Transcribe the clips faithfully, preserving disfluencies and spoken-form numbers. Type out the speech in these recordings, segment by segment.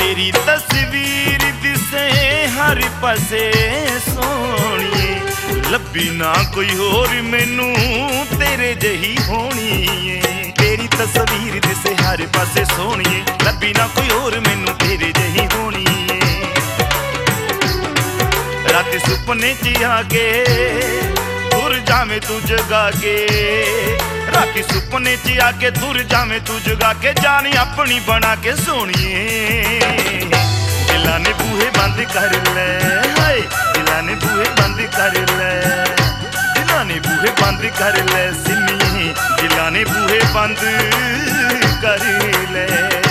तेरी तस्वीर दिसे हर पासे सोहणीए, लब्भी ना कोई होर मैनू तेरे जही होनी है। तेरी तस्वीर दिसे हर पासे सोहणीए, लब्भी ना कोई होर मैनू तेरे जही होनी है। रात सुपने च आके तुर जावे तू जगा के, राती सुपने च आके तुर जावे तू जगा के, जानी अपनी बना के सोहणीए। दिलां ने बूहे बंद कर ले, हाय दिलां ने बूहे बंद कर ले, दिलां ने बूहे बंद कर ले सिम्मी, दिलां ने बूहे बंद कर ले।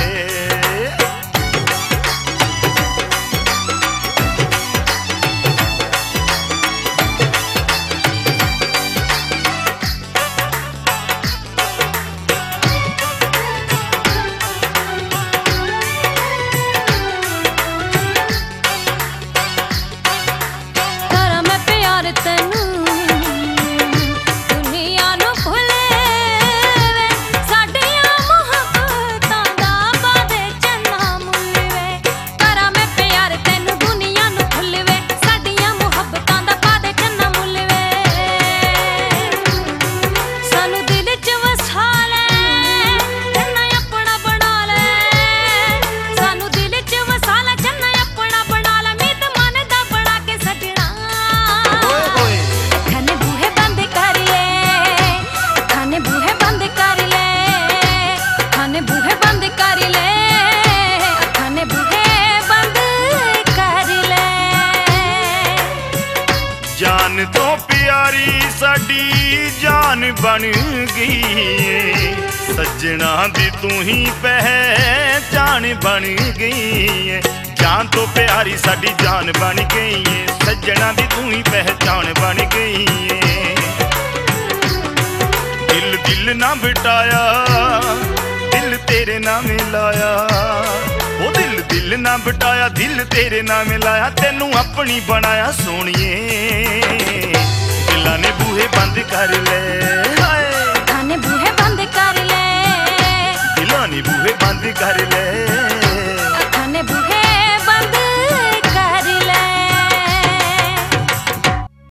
जान तो प्यारी साडी जान बन गई, सजना दी तू ही पहचान बन गई। जान तो प्यारी साडी जान बन गई, सजना दी तू ही पहचान बन गई। दिल दिल ना बिटाया, दिल तेरे नाम लाया, ओ दिल दिल ना बिटाया, दिल तेरे नाम लाया, तेनू अपनी बनाया सोहणीए। दिलां ने बूहे बंद कर ले, हाय दिलां ने बूहे बंद कर ले, दिलां ने बूहे बंद कर ले।